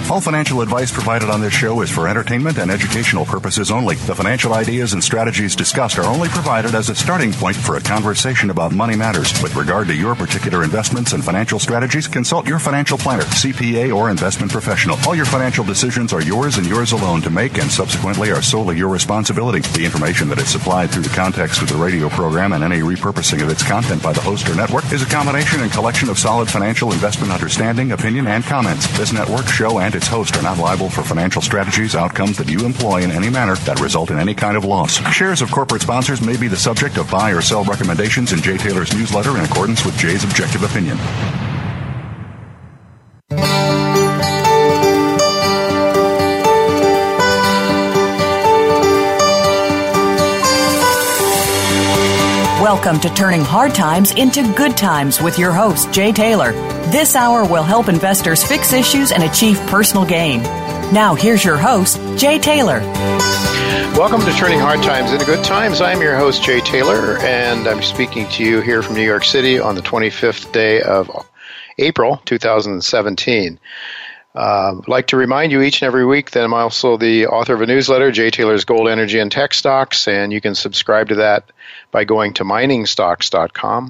All financial advice provided on this show is for entertainment and educational purposes only. The financial ideas and strategies discussed are only provided as a starting point for a conversation about money matters. With regard to your particular investments and financial strategies, consult your financial planner, CPA, or investment professional. All your financial decisions are yours and yours alone to make and subsequently are solely your responsibility. The information that is supplied through the context of the radio program and any repurposing of its content by the host or network is a combination and collection of solid financial investment understanding, opinion, and comments. This network, show, and its host are not liable for financial strategies, outcomes that you employ in any manner that result in any kind of loss. Shares of corporate sponsors may be the subject of buy or sell recommendations in Jay Taylor's newsletter in accordance with Jay's objective opinion. Welcome to Turning Hard Times into Good Times with your host, Jay Taylor. This hour will help investors fix issues and achieve personal gain. Now, here's your host, Jay Taylor. Welcome to Turning Hard Times into Good Times. I'm your host, Jay Taylor, and I'm speaking to you here from New York City on the 25th day of April 2017. I'd like to remind you each and every week that I'm also the author of a newsletter, Jay Taylor's Gold, Energy, and Tech Stocks, and you can subscribe to that by going to miningstocks.com,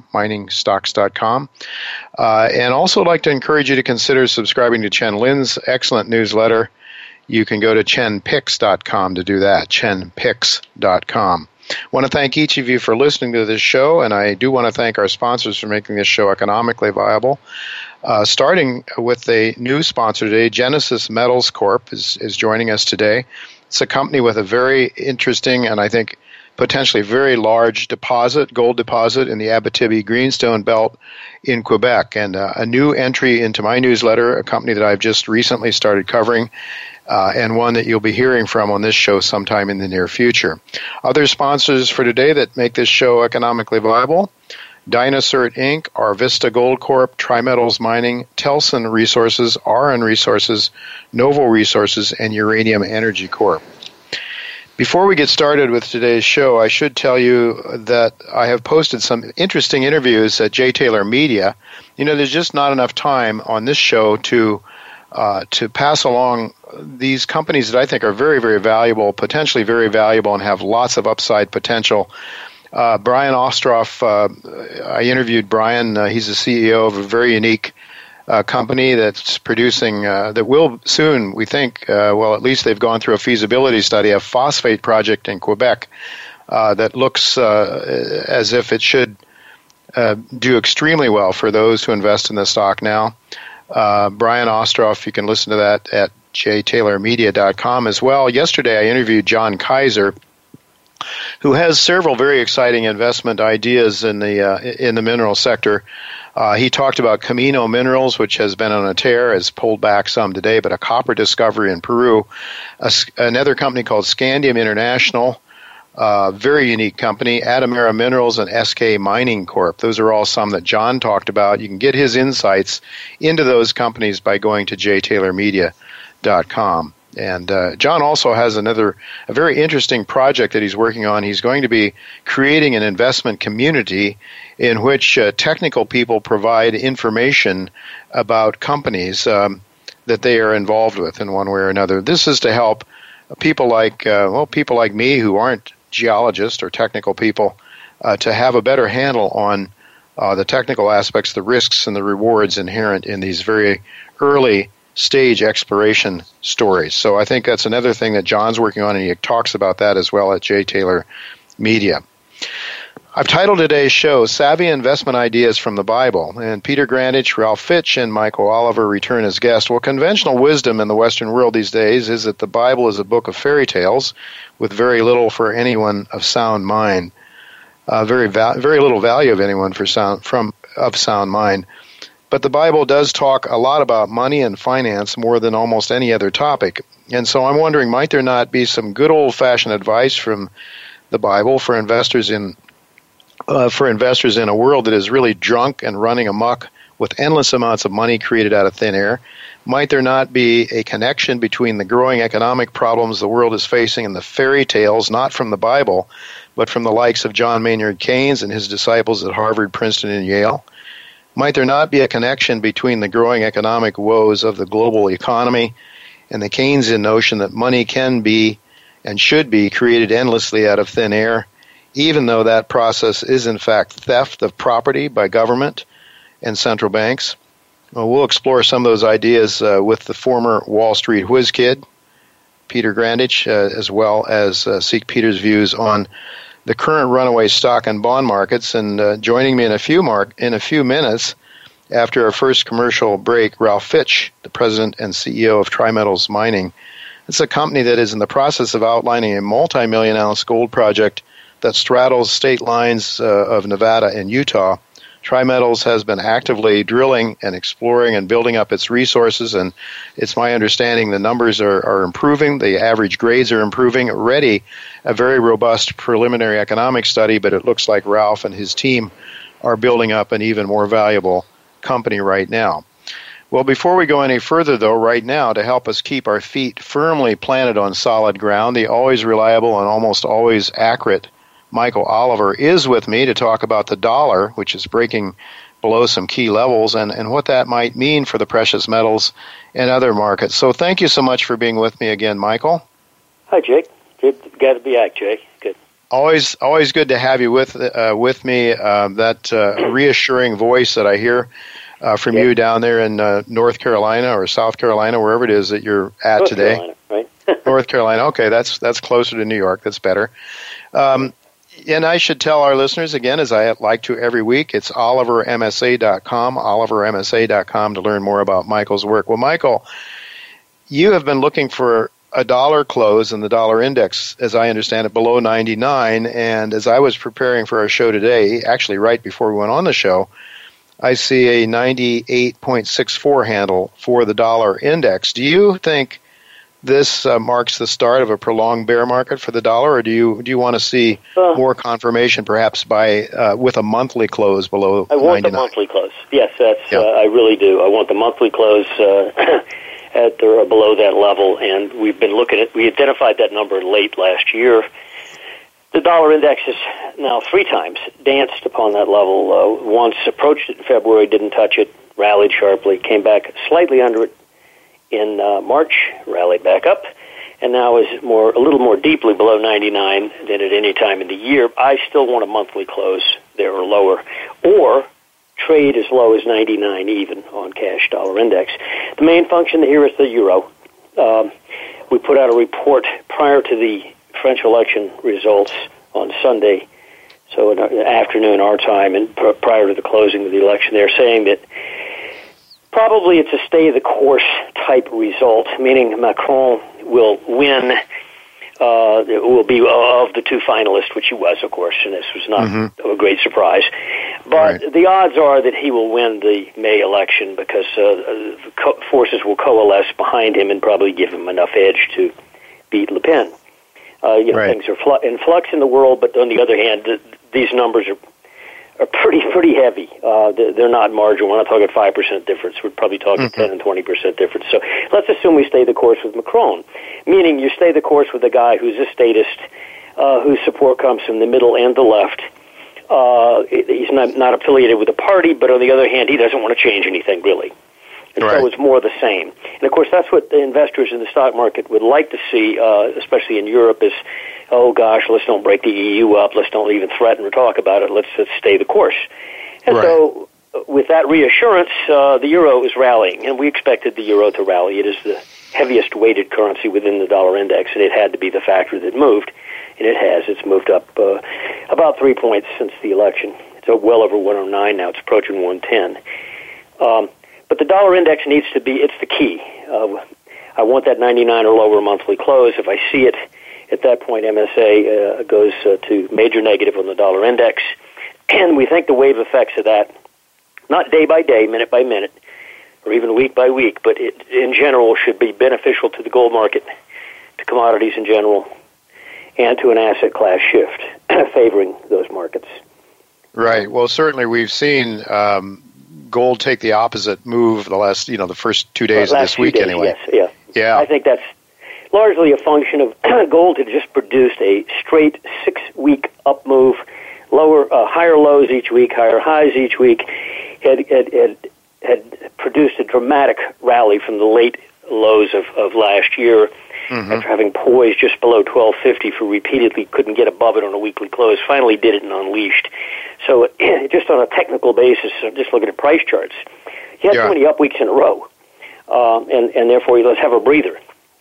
and also I'd like to encourage you to consider subscribing to Chen Lin's excellent newsletter. You can go to chenpix.com to do that, chenpix.com. I want to thank each of you for listening to this show, and I do want to thank our sponsors for making this show economically viable. Starting with a new sponsor today, Genesis Metals Corp. is joining us today. It's a company with a very interesting and I think potentially very large gold deposit in the Abitibi Greenstone Belt in Quebec, and a new entry into my newsletter, a company that I've just recently started covering, and one that you'll be hearing from on this show sometime in the near future. Other sponsors for today that make this show economically viable: Dynacert Inc., Arvista Gold Corp., Trimetals Mining, Telson Resources, RN Resources, Novo Resources, and Uranium Energy Corp. Before we get started with today's show, I should tell you that I have posted some interesting interviews at Jay Taylor Media. You know, there's just not enough time on this show to pass along these companies that I think are very, very valuable, potentially very valuable, and have lots of upside potential. Brian Ostroff, I interviewed Brian. He's the CEO of a very unique company that's producing, that will soon, we think, at least they've gone through a feasibility study, a phosphate project in Quebec that looks as if it should do extremely well for those who invest in the stock now. Brian Ostroff, you can listen to that at jtaylormedia.com as well. Yesterday I interviewed John Kaiser, who has several very exciting investment ideas in the mineral sector. He talked about Camino Minerals, which has been on a tear, has pulled back some today, but a copper discovery in Peru. Another company called Scandium International, very unique company, Atomera Minerals, and SK Mining Corp. Those are all some that John talked about. You can get his insights into those companies by going to jtaylormedia.com. And John also has a very interesting project that he's working on. He's going to be creating an investment community in which technical people provide information about companies that they are involved with in one way or another. This is to help people like me who aren't geologists or technical people to have a better handle on the technical aspects, the risks and the rewards inherent in these very early stage exploration stories. So I think that's another thing that John's working on, and he talks about that as well at Jay Taylor Media. I've titled today's show Savvy Investment Ideas from the Bible, and Peter Grandich, Ralph Fitch, and Michael Oliver return as guests. Well, conventional wisdom in the Western world these days is that the Bible is a book of fairy tales with very little for anyone of sound mind, very little value of anyone of sound mind. But the Bible does talk a lot about money and finance more than almost any other topic. And so I'm wondering, might there not be some good old-fashioned advice from the Bible for investors in a world that is really drunk and running amok with endless amounts of money created out of thin air? Might there not be a connection between the growing economic problems the world is facing and the fairy tales, not from the Bible, but from the likes of John Maynard Keynes and his disciples at Harvard, Princeton, and Yale? Might there not be a connection between the growing economic woes of the global economy and the Keynesian notion that money can be and should be created endlessly out of thin air, even though that process is in fact theft of property by government and central banks. Well, we'll explore some of those ideas with the former Wall Street whiz kid, Peter Grandich, as well as seek Peter's views on the current runaway stock and bond markets. And joining me in a few minutes after our first commercial break, Ralph Fitch, the president and CEO of Tri-Metals Mining. It's a company that is in the process of outlining a multi-million-ounce gold project that straddles state lines of Nevada and Utah. Tri-Metals has been actively drilling and exploring and building up its resources, and it's my understanding the numbers are improving, the average grades are improving. Already a very robust preliminary economic study, but it looks like Ralph and his team are building up an even more valuable company right now. Well, before we go any further, though, right now, to help us keep our feet firmly planted on solid ground, the always reliable and almost always accurate Michael Oliver is with me to talk about the dollar, which is breaking below some key levels, and what that might mean for the precious metals and other markets. So thank you so much for being with me again, Michael. Hi, Jake. Good to be back, Jake. Good. Always good to have you with me. That reassuring voice that I hear from you down there in North Carolina or South Carolina, wherever it is that you're at North today. Carolina, right? North Carolina. Okay, that's closer to New York. That's better. And I should tell our listeners, again, as I like to every week, it's olivermsa.com, olivermsa.com to learn more about Michael's work. Well, Michael, you have been looking for a dollar close in the dollar index, as I understand it, below 99. And as I was preparing for our show today, actually right before we went on the show, I see a 98.64 handle for the dollar index. Do you think this marks the start of a prolonged bear market for the dollar, or do you want to see more confirmation, perhaps by with a monthly close below 99? I want the monthly close. Yes, I really do. I want the monthly close at or below that level, and we've been looking at. We identified that number late last year. The dollar index has now 3 times danced upon that level. Once approached it in February, didn't touch it, rallied sharply, came back slightly under it in March, rallied back up, and now is a little more deeply below 99 than at any time in the year. I still want a monthly close there or lower, or trade as low as 99 even on cash dollar index. The main function here is the euro. We put out a report prior to the French election results on Sunday, so in the afternoon our time, and prior to the closing of the election, they're saying that probably it's a stay-the-course type result, meaning Macron will win. It will be of the 2 finalists, which he was, of course, and this was not a great surprise. But the odds are that he will win the May election because forces will coalesce behind him and probably give him enough edge to beat Le Pen. Things are in flux in the world, but on the other hand, these numbers are pretty heavy. They're not marginal. We're not talking 5% difference. We're probably talking 10 and 20% difference. So let's assume we stay the course with Macron, meaning you stay the course with a guy who's a statist, whose support comes from the middle and the left. He's not affiliated with a party, but on the other hand, he doesn't want to change anything, really. And so it's more the same. And, of course, that's what the investors in the stock market would like to see, especially in Europe, is, oh, gosh, let's don't break the EU up. Let's don't even threaten or talk about it. Let's stay the course. And so with that reassurance, the euro is rallying, and we expected the euro to rally. It is the heaviest weighted currency within the dollar index, and it had to be the factor that moved, and it has. It's moved up about 3 points since the election. It's well over 109 now. It's approaching 110. But the dollar index needs to be, it's the key. I want that 99 or lower monthly close. If I see it at that point, MSA goes to major negative on the dollar index. And we think the wave effects of that, not day by day, minute by minute, or even week by week, but it, in general, should be beneficial to the gold market, to commodities in general, and to an asset class shift favoring those markets. Right. Well, certainly we've seen gold take the opposite move the first 2 days of this week anyway. Yes, yeah. I think that's largely a function of gold had just produced a straight 6-week up move, higher lows each week, higher highs each week, had produced a dramatic rally from the late lows of last year, after having poised just below 1250 for repeatedly couldn't get above it on a weekly close, finally did it and unleashed. So just on a technical basis, just looking at price charts, he had too many up weeks in a row, and therefore let's have a breather.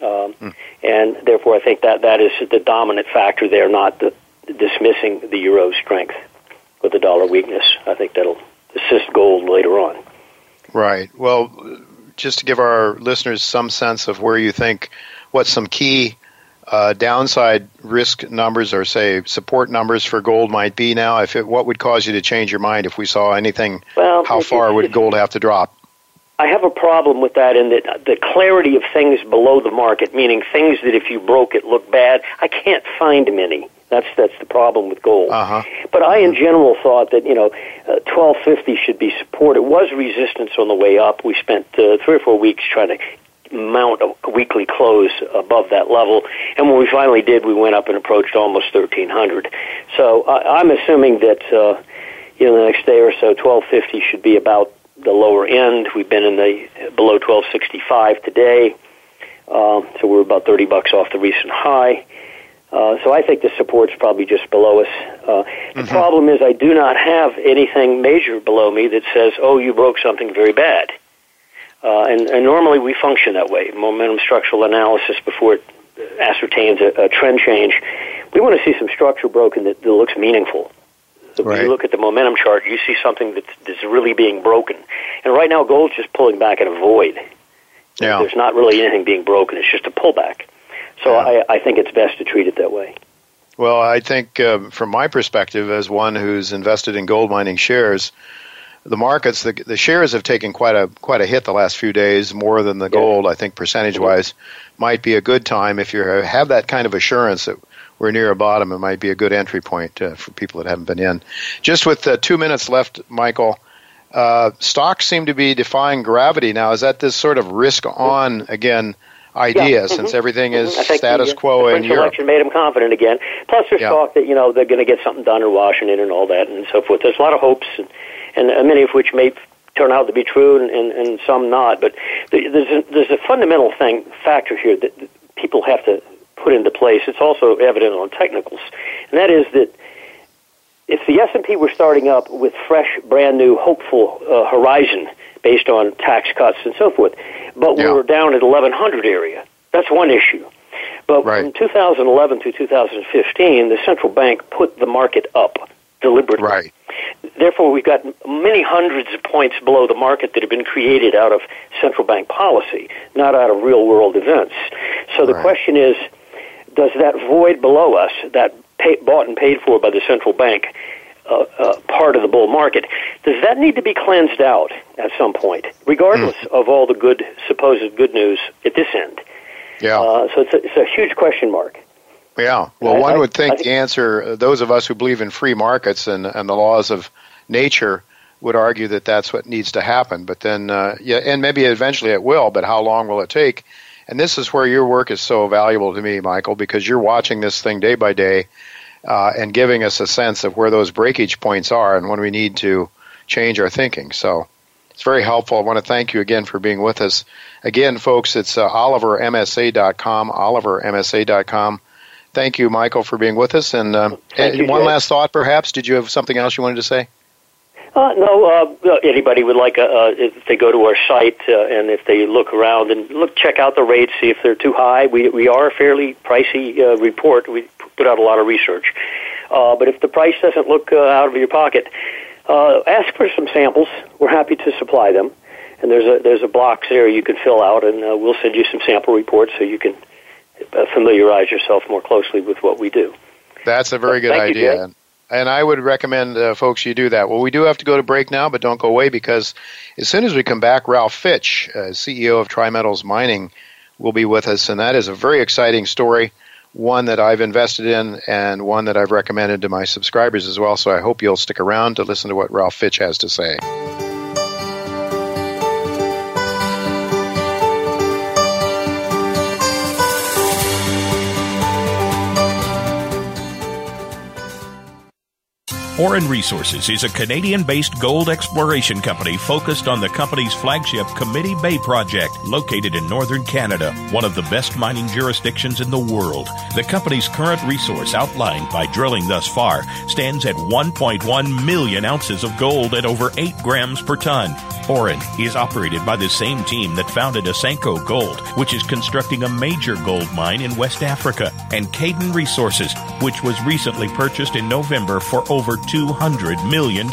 And therefore I think that is the dominant factor there, not dismissing the euro strength with the dollar weakness. I think that'll assist gold later on. Right. Well, just to give our listeners some sense of where you think what some key downside risk numbers or, say, support numbers for gold might be now, what would cause you to change your mind if we saw anything? Well, how far would gold have to drop? I have a problem with that in that the clarity of things below the market, meaning things that if you broke it look bad, I can't find many. That's the problem with gold. But I, in general, thought that 1250 should be support. It was resistance on the way up. We spent 3 or 4 weeks trying to mount a weekly close above that level, and when we finally did, we went up and approached almost 1300. So I'm assuming that the next day or so, 1250 should be about the lower end. We've been in the below 1265 today, so we're about $30 off the recent high. So I think the support's probably just below us. The problem is I do not have anything major below me that says, oh, you broke something very bad. And normally we function that way, momentum structural analysis, before it ascertains a trend change. We want to see some structure broken that looks meaningful. So when you look at the momentum chart, you see something that's really being broken. And right now gold's just pulling back in a void. Yeah. There's not really anything being broken. It's just a pullback. So I think it's best to treat it that way. Well, I think from my perspective, as one who's invested in gold mining shares, the markets, the shares have taken quite a hit the last few days, more than the gold. I think percentage-wise might be a good time. If you have that kind of assurance that we're near a bottom, it might be a good entry point for people that haven't been in. Just with 2 minutes left, Michael, stocks seem to be defying gravity now. Is that this sort of risk-on, again, idea, since everything is status quo in Europe? Election made them confident again. Plus, there's talk that they're going to get something done in Washington and all that and so forth. There's a lot of hopes, and many of which may turn out to be true and some not. But there's a fundamental factor here that people have to put into place. It's also evident on technicals, and that is that if the S&P were starting up with fresh, brand new, hopeful horizon based on tax cuts and so forth, but we were down at 1100 area, that's one issue. But from 2011 to 2015, the central bank put the market up deliberately. Right. Therefore, we've got many hundreds of points below the market that have been created out of central bank policy, not out of real-world events. So the question is, does that void below us, that bought and paid for by the central bank, part of the bull market, does that need to be cleansed out at some point, regardless of all the supposed good news at this end? Yeah. So it's a huge question mark. Yeah. Well, one would think the answer, those of us who believe in free markets and the laws of nature would argue that that's what needs to happen. But then, and maybe eventually it will, but how long will it take? And this is where your work is so valuable to me, Michael, because you're watching this thing day by day and giving us a sense of where those breakage points are and when we need to change our thinking. So it's very helpful. I want to thank you again for being with us. Again, folks, it's olivermsa.com, olivermsa.com. Thank you, Michael, for being with us. And one last thought, perhaps. Did you have something else you wanted to say? No. Anybody would like if they go to our site and if they look around and check out the rates, see if they're too high. We are a fairly pricey report. We put out a lot of research. But if the price doesn't look out of your pocket, ask for some samples. We're happy to supply them. And there's a box there you can fill out, and we'll send you some sample reports so you can familiarize yourself more closely with what we do. That's a very good idea. And I would recommend, folks, you do that. Well, we do have to go to break now, but don't go away, because as soon as we come back, Ralph Fitch, CEO of Tri-Metals Mining, will be with us, and that is a very exciting story, one that I've invested in and one that I've recommended to my subscribers as well, so I hope you'll stick around to listen to what Ralph Fitch has to say. Auryn Resources is a Canadian-based gold exploration company focused on the company's flagship Committee Bay project, located in northern Canada, one of the best mining jurisdictions in the world. The company's current resource outlined by drilling thus far stands at 1.1 million ounces of gold at over 8 grams per ton. Auryn is operated by the same team that founded Asanko Gold, which is constructing a major gold mine in West Africa, and Caden Resources, which was recently purchased in November for over $200 million.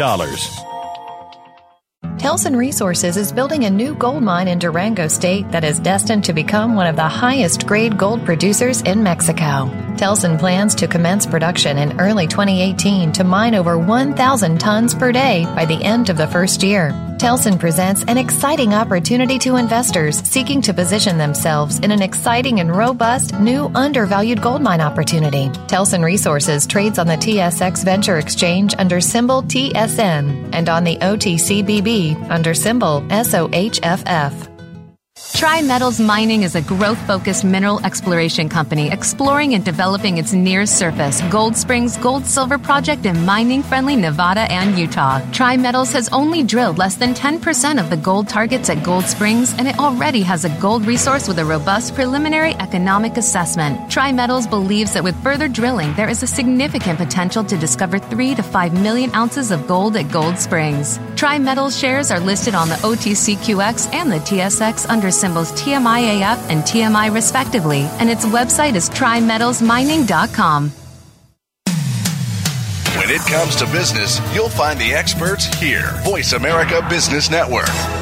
Telson Resources is building a new gold mine in Durango State that is destined to become one of the highest grade gold producers in Mexico. Telson plans to commence production in early 2018 to mine over 1,000 tons per day by the end of the first year. Telson presents an exciting opportunity to investors seeking to position themselves in an exciting and robust new undervalued gold mine opportunity. Telson Resources trades on the TSX Venture Exchange under symbol TSN and on the OTCBB under symbol SOHFF. Tri-Metals Mining is a growth-focused mineral exploration company exploring and developing its near-surface Gold Springs gold-silver project in mining-friendly Nevada and Utah. Tri-Metals has only drilled less than 10% of the gold targets at Gold Springs, and it already has a gold resource with a robust preliminary economic assessment. Tri-Metals believes that with further drilling, there is a significant potential to discover 3 to 5 million ounces of gold at Gold Springs. Tri-Metals shares are listed on the OTCQX and the TSX under symbols TMIAF and TMI respectively, and its website is trimetalsmining.com. When it comes to business, you'll find the experts here. Voice America Business Network.